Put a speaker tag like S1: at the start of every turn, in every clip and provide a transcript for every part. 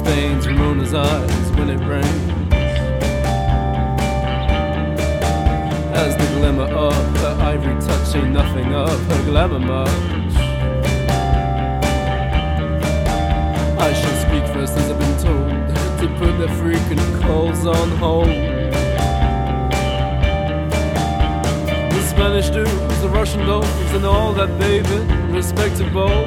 S1: stains Ramona's eyes when it rains, as the glimmer of her ivory touch ain't nothing of her glamour much. I shall speak first as I've been told, to put their freaking calls on hold. The Spanish dudes, the Russian dolls, and all that baby, respectable.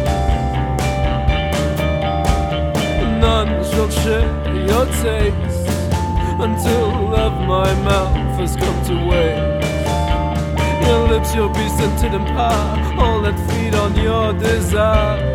S1: None shall share your taste until of my mouth has come to waste. Your lips, you'll be scented in power, all that feed on your desire.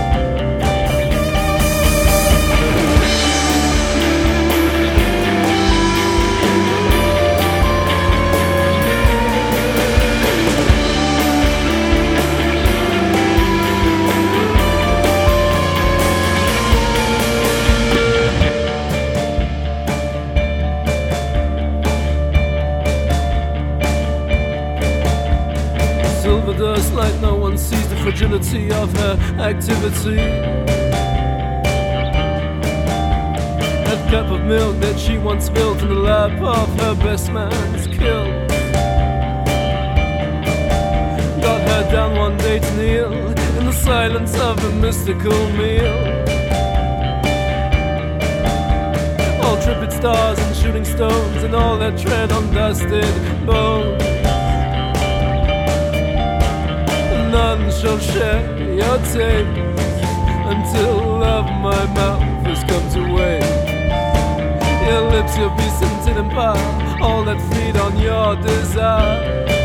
S1: Silver dust like no one sees the fragility of her activity. That cup of milk that she once spilled in the lap of her best man's kill got her down one day to kneel in the silence of a mystical meal. All tripped stars and shooting stones and all that tread on dusted bones. None shall share your taste until of my mouth has come to waste. Your lips, you'll be scented in power, all that feed on your desire.